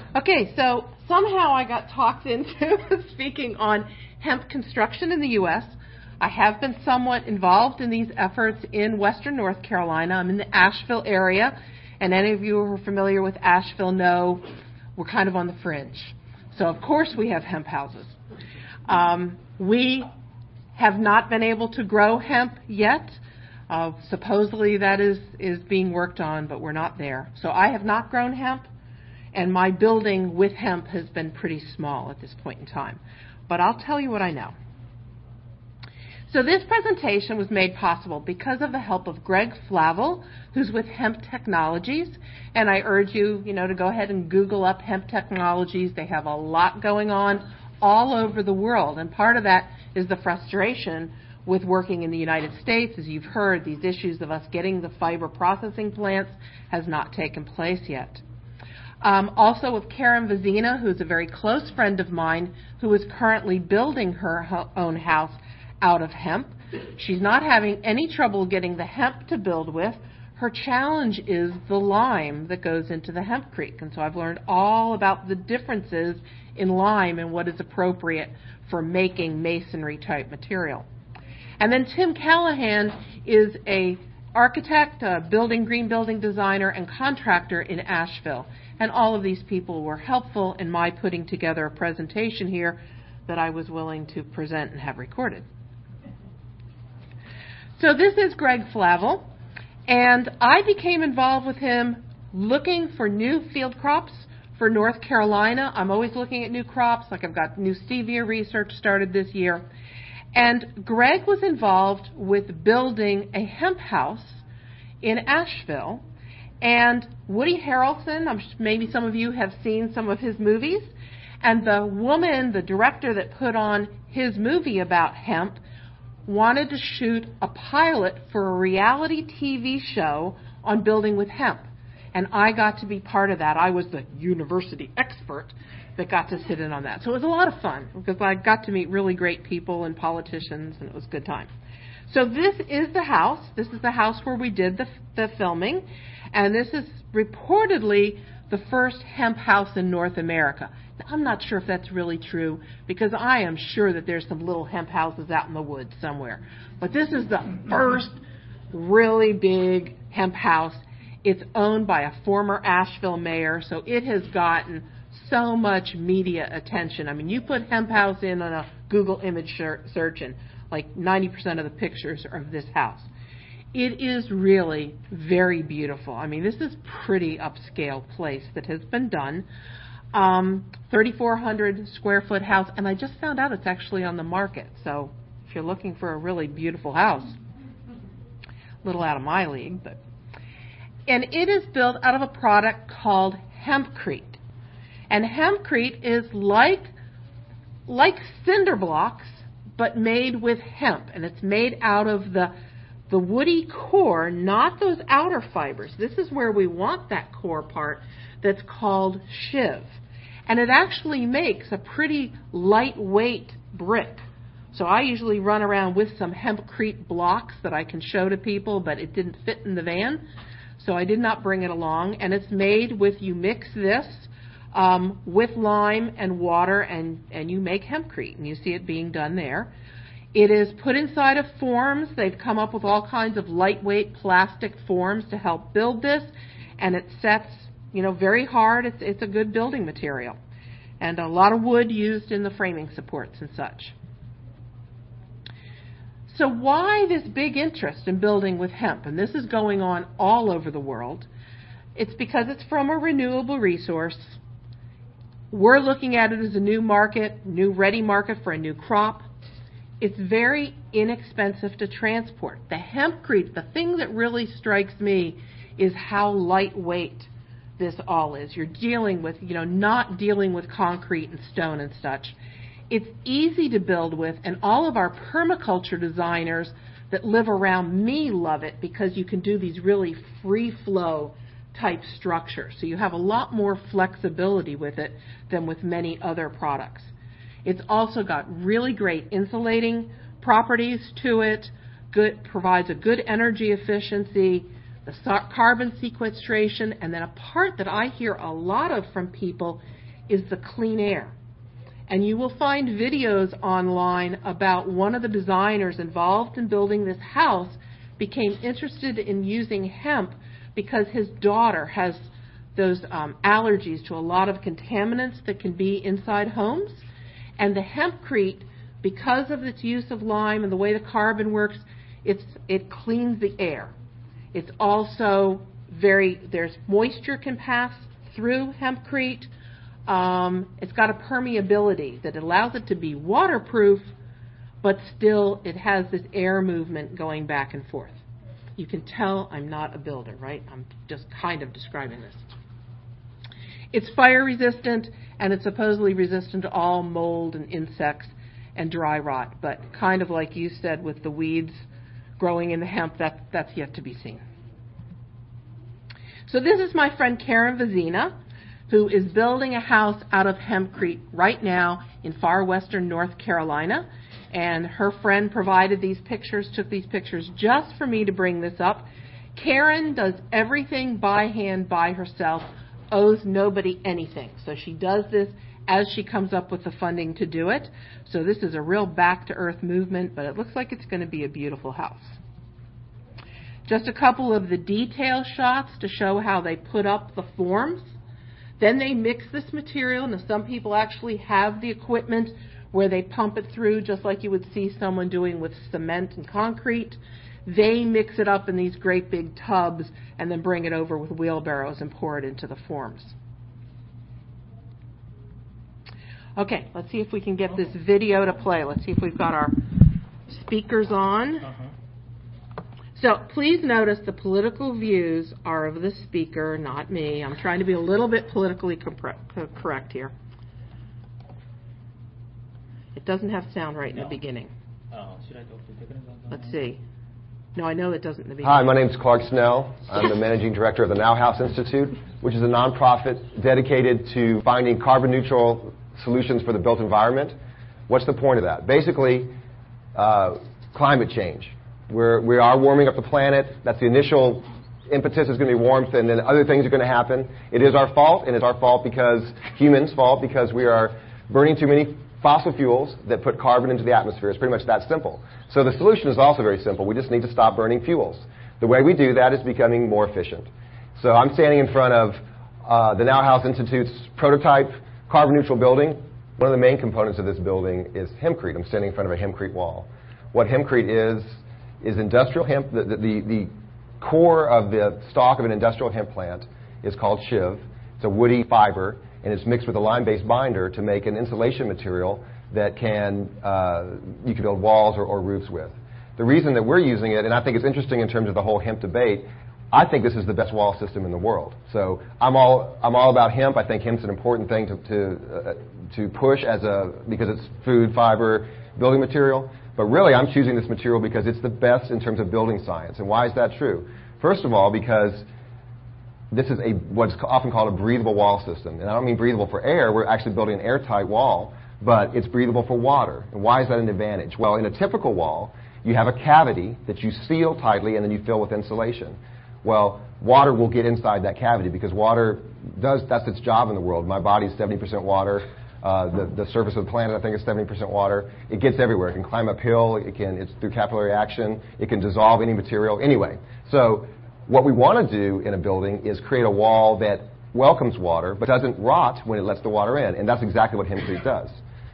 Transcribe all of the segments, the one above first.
Okay, so somehow I got talked into speaking on hemp construction in the U.S. I have been somewhat involved in these efforts in western North Carolina. I'm in the Asheville area, and any of you who are familiar with Asheville know we're kind of on the fringe. So, of course, we have hemp houses. We have not been able to grow hemp yet. Supposedly that is being worked on, but we're not there. So I have not grown hemp, and my building with hemp has been pretty small at this point in time. But I'll tell you what I know. So this presentation was made possible because of the help of Greg Flavel, who's with Hemp Technologies. And I urge you, to go ahead and Google up Hemp Technologies. They have a lot going on all over the world. And part of that is the frustration with working in the United States. As you've heard, these issues of us getting the fiber processing plants has not taken place yet. Also with Karen Vazina, who's a very close friend of mine, who is currently building her own house out of hemp. She's not having any trouble getting the hemp to build with. Her challenge is the lime that goes into the hempcrete. And so I've learned all about the differences in lime and what is appropriate for making masonry type material. And then Tim Callahan is a architect, a green building designer, and contractor in Asheville. And all of these people were helpful in my putting together a presentation here that I was willing to present and have recorded. So this is Greg Flavel, and I became involved with him looking for new field crops for North Carolina. I'm always looking at new crops, like I've got new stevia research started this year. And Greg was involved with building a hemp house in Asheville. And Woody Harrelson, maybe some of you have seen some of his movies, and the woman, the director that put on his movie about hemp, wanted to shoot a pilot for a reality TV show on building with hemp. And I got to be part of that. I was the university expert that got to sit in on that. So it was a lot of fun because I got to meet really great people and politicians, and it was a good time. So this is the house. This is the house where we did the filming. And this is reportedly the first hemp house in North America. Now, I'm not sure if that's really true because I am sure that there's some little hemp houses out in the woods somewhere. But this is the first really big hemp house. It's owned by a former Asheville mayor, so it has gotten so much media attention. I mean, you put hemp house in on a Google image search and like 90% of the pictures are of this house. It is really very beautiful. I mean, this is pretty upscale place that has been done. 3,400 square foot house, and I just found out it's actually on the market. So if you're looking for a really beautiful house, a little out of my league, but. And it is built out of a product called hempcrete. And hempcrete is like cinder blocks, but made with hemp. And it's made out of the woody core, not those outer fibers. This is where we want that core part that's called shiv. And it actually makes a pretty lightweight brick. So I usually run around with some hempcrete blocks that I can show to people, but it didn't fit in the van. So I did not bring it along. And it's made with, you mix this with lime and water, and you make hempcrete. And you see it being done there. It is put inside of forms. They've come up with all kinds of lightweight plastic forms to help build this. And it sets, very hard. It's a good building material. And a lot of wood used in the framing supports and such. So why this big interest in building with hemp? And this is going on all over the world. It's because it's from a renewable resource. We're looking at it as a new market, new ready market for a new crop. It's very inexpensive to transport. The hempcrete, the thing that really strikes me is how lightweight this all is. You're dealing with, not dealing with concrete and stone and such. It's easy to build with, and all of our permaculture designers that live around me love it because you can do these really free flow type structures. So you have a lot more flexibility with it than with many other products. It's also got really great insulating properties to it, provides a good energy efficiency. the carbon sequestration, and then a part that I hear a lot of from people is the clean air. And you will find videos online about one of the designers involved in building this house became interested in using hemp because his daughter has those allergies to a lot of contaminants that can be inside homes. And the hempcrete, because of its use of lime and the way the carbon works, it cleans the air. It's also there's moisture can pass through hempcrete. It's got a permeability that allows it to be waterproof, but still it has this air movement going back and forth. You can tell I'm not a builder, right? I'm just kind of describing this. It's fire resistant, and it's supposedly resistant to all mold and insects and dry rot, but kind of like you said with the weeds growing in the hemp, that's yet to be seen. So this is my friend Karen Vazina, who is building a house out of hempcrete right now in far western North Carolina. And her friend provided these pictures, took these pictures just for me to bring this up. Karen does everything by hand by herself, owes nobody anything. So she does this as she comes up with the funding to do it. So this is a real back-to-earth movement, but it looks like it's going to be a beautiful house. Just a couple of the detail shots to show how they put up the forms. Then they mix this material. Now, some people actually have the equipment where they pump it through just like you would see someone doing with cement and concrete. They mix it up in these great big tubs and then bring it over with wheelbarrows and pour it into the forms. Okay, let's see if we can get this video to play. Let's see if we've got our speakers on. So please notice the political views are of the speaker, not me. I'm trying to be a little bit politically correct here. It doesn't have sound right in the beginning. Let's see. No, I know it doesn't in the beginning. Hi, my name is Clark Snell. I'm the managing director of the Now House Institute, which is a nonprofit dedicated to finding carbon neutral solutions for the built environment. What's the point of that? Basically, climate change. We are warming up the planet. That's the initial impetus is going to be warmth, and then other things are going to happen. It is our fault, and it's our fault because humans' fault because we are burning too many fossil fuels that put carbon into the atmosphere. It's pretty much that simple. So the solution is also very simple. We just need to stop burning fuels. The way we do that is becoming more efficient. So I'm standing in front of the Now House Institute's prototype carbon neutral building. One of the main components of this building is hempcrete. I'm standing in front of a hempcrete wall. What hempcrete is industrial hemp. The core of the stalk of an industrial hemp plant is called shiv. It's a woody fiber, and it's mixed with a lime-based binder to make an insulation material that you can build walls or roofs with. The reason that we're using it, and I think it's interesting in terms of the whole hemp debate, I think this is the best wall system in the world. So I'm all about hemp. I think hemp's an important thing to push because it's food, fiber, building material. But really, I'm choosing this material because it's the best in terms of building science. And why is that true? First of all, because this is what's often called a breathable wall system. And I don't mean breathable for air. We're actually building an airtight wall, but it's breathable for water. And why is that an advantage? Well, in a typical wall, you have a cavity that you seal tightly and then you fill with insulation. Well, water will get inside that cavity because that's its job in the world. My body's 70% water. The surface of the planet, I think, is 70% water. It gets everywhere. It can climb uphill. It's through capillary action. It can dissolve any material. Anyway, so what we want to do in a building is create a wall that welcomes water but doesn't rot when it lets the water in, and that's exactly what hempcrete does.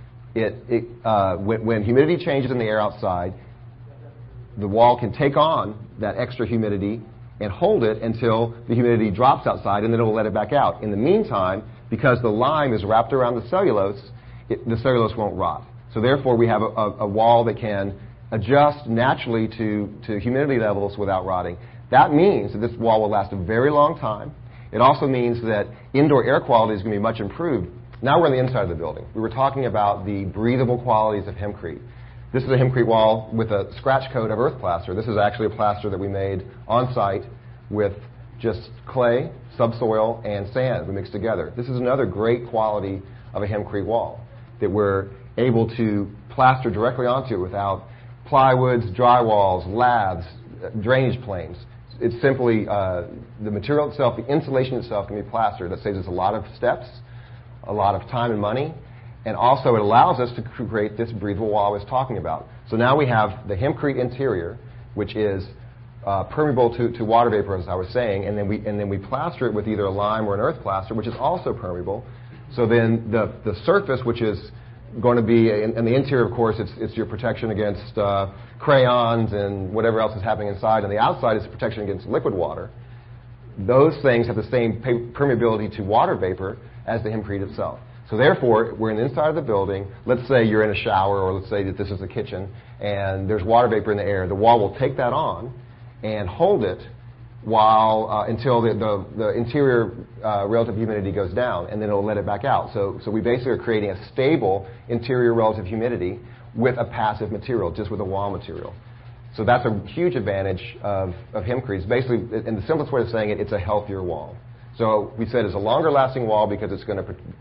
When humidity changes in the air outside, the wall can take on that extra humidity and hold it until the humidity drops outside, and then it will let it back out. In the meantime, because the lime is wrapped around the cellulose won't rot. So therefore, we have a wall that can adjust naturally to humidity levels without rotting. That means that this wall will last a very long time. It also means that indoor air quality is going to be much improved. Now we're on the inside of the building. We were talking about the breathable qualities of hempcrete. This is a hempcrete wall with a scratch coat of earth plaster. This is actually a plaster that we made on site with just clay, subsoil, and sand we mixed together. This is another great quality of a hempcrete wall that we're able to plaster directly onto without plywoods, drywalls, laths, drainage planes. it's simply the material itself, the insulation itself can be plaster. That saves us a lot of steps, a lot of time and money, and also it allows us to create this breathable wall I was talking about. So now we have the hempcrete interior, which is permeable to water vapor, as I was saying, and then we plaster it with either a lime or an earth plaster, which is also permeable. So then the surface, which is going to be, and the interior, of course, it's your protection against crayons and whatever else is happening inside, and the outside is protection against liquid water. Those things have the same permeability to water vapor as the hempcrete itself. So therefore, we're in the inside of the building. Let's say you're in a shower, or let's say that this is the kitchen, and there's water vapor in the air. The wall will take that on and hold it while until the interior relative humidity goes down, and then it'll let it back out. So we basically are creating a stable interior relative humidity with a passive material, just with a wall material. So that's a huge advantage of hempcrete. Basically, in the simplest way of saying it, it's a healthier wall. So we said it's a longer lasting wall because it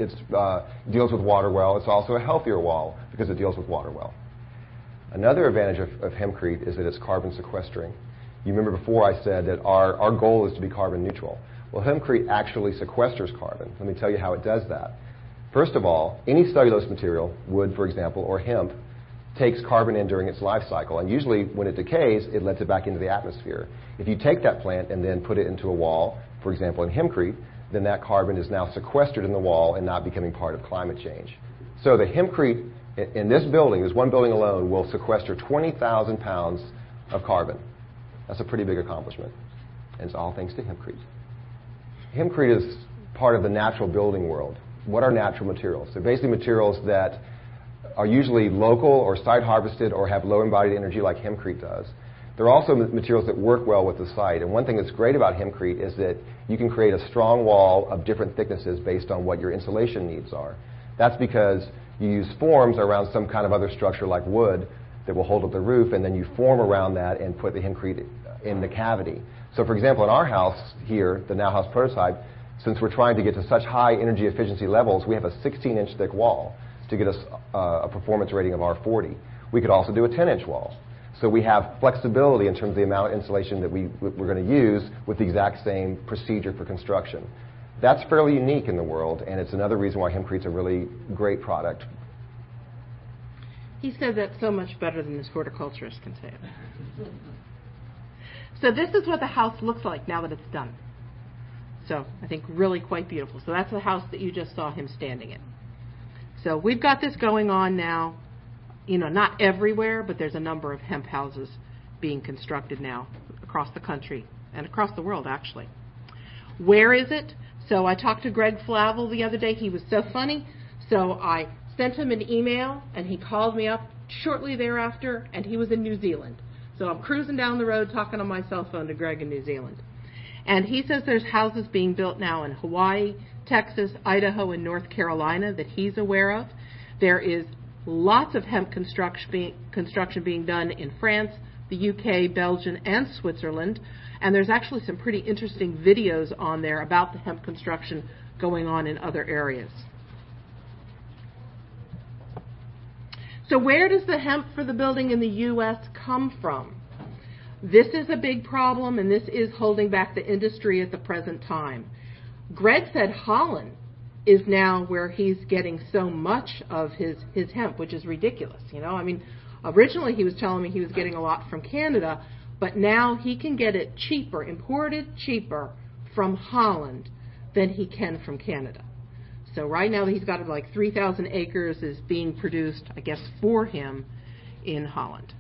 deals with water well. It's also a healthier wall because it deals with water well. Another advantage of hempcrete is that it's carbon sequestering. You remember before I said that our goal is to be carbon neutral. Well, hempcrete actually sequesters carbon. Let me tell you how it does that. First of all, any cellulose material, wood for example, or hemp, takes carbon in during its life cycle. And usually when it decays, it lets it back into the atmosphere. If you take that plant and then put it into a wall, for example in hempcrete, then that carbon is now sequestered in the wall and not becoming part of climate change. So the hempcrete in this building, this one building alone, will sequester 20,000 pounds of carbon. That's a pretty big accomplishment. And it's all thanks to hempcrete. Hempcrete is part of the natural building world. What are natural materials? They're basically materials that are usually local or site harvested or have low embodied energy like hempcrete does. They're also materials that work well with the site. And one thing that's great about hempcrete is that you can create a strong wall of different thicknesses based on what your insulation needs are. That's because you use forms around some kind of other structure like wood that will hold up the roof, and then you form around that and put the hempcrete in the cavity. So for example, in our house here, the Now House prototype, since we're trying to get to such high energy efficiency levels, we have a 16-inch thick wall to get us a performance rating of R40. We could also do a 10-inch wall. So we have flexibility in terms of the amount of insulation that we're going to use with the exact same procedure for construction. That's fairly unique in the world, and it's another reason why hempcrete's a really great product. He said that so much better than this horticulturist can say it. So this is what the house looks like now that it's done. So I think really quite beautiful. So that's the house that you just saw him standing in. So we've got this going on now, not everywhere, but there's a number of hemp houses being constructed now across the country and across the world, actually. Where is it? So I talked to Greg Flavel the other day. He was so funny. So I sent him an email, and he called me up shortly thereafter, and he was in New Zealand. So I'm cruising down the road talking on my cell phone to Greg in New Zealand. And he says there's houses being built now in Hawaii, Texas, Idaho, and North Carolina that he's aware of. There is lots of hemp construction being done in France, the UK, Belgium, and Switzerland. And there's actually some pretty interesting videos on there about the hemp construction going on in other areas. So where does the hemp for the building in the U.S. come from? This is a big problem, and this is holding back the industry at the present time. Greg said Holland is now where he's getting so much of his hemp, which is ridiculous. Originally he was telling me he was getting a lot from Canada, but now he can get it cheaper, imported cheaper from Holland than he can from Canada. So right now he's got like 3,000 acres is being produced, I guess, for him in Holland.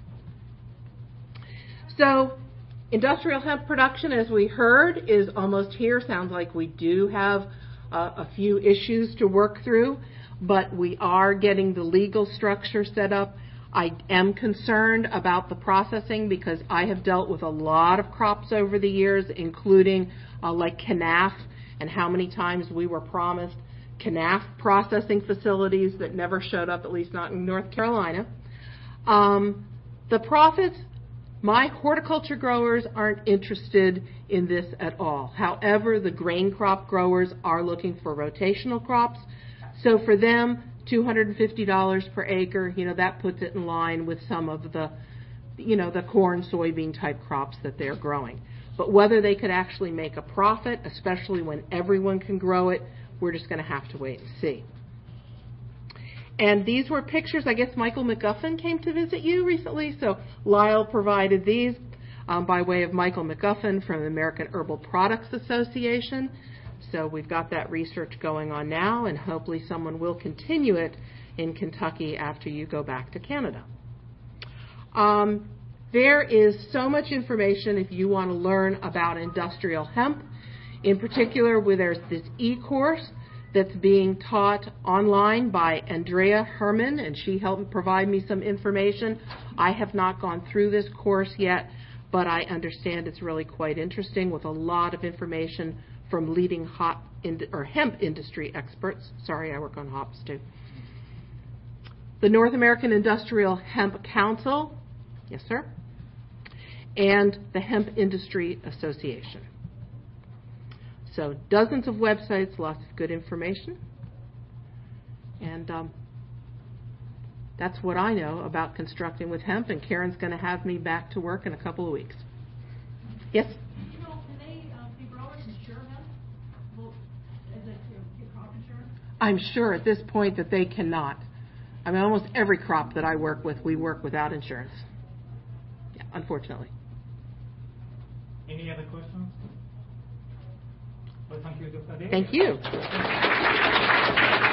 So industrial hemp production, as we heard, is almost here. Sounds like we do have a few issues to work through, but we are getting the legal structure set up. I am concerned about the processing because I have dealt with a lot of crops over the years, including like Canaf, and how many times we were promised Canaf processing facilities that never showed up, at least not in North Carolina. The profits, my horticulture growers aren't interested in this at all. However, the grain crop growers are looking for rotational crops. So for them, $250 per acre, that puts it in line with some of the, the corn, soybean type crops that they're growing. But whether they could actually make a profit, especially when everyone can grow it, we're just going to have to wait and see. And these were pictures. I guess Michael McGuffin came to visit you recently, so Lyle provided these by way of Michael McGuffin from the American Herbal Products Association. So we've got that research going on now, and hopefully someone will continue it in Kentucky after you go back to Canada. There is so much information if you want to learn about industrial hemp. In particular, where there's this e-course that's being taught online by Andrea Herman, and she helped provide me some information. I have not gone through this course yet, but I understand it's really quite interesting with a lot of information from leading hemp industry experts. Sorry, I work on hops too. The North American Industrial Hemp Council, yes sir, and the Hemp Industry Association. So dozens of websites, lots of good information. And that's what I know about constructing with hemp, and Karen's going to have me back to work in a couple of weeks. Yes? You know, can growers insure hemp? Well, is it your crop insurance? I'm sure at this point that they cannot. I mean, almost every crop that I work with, we work without insurance. Yeah, unfortunately. Any other questions? Well, thank you, Dr. Day. Thank you.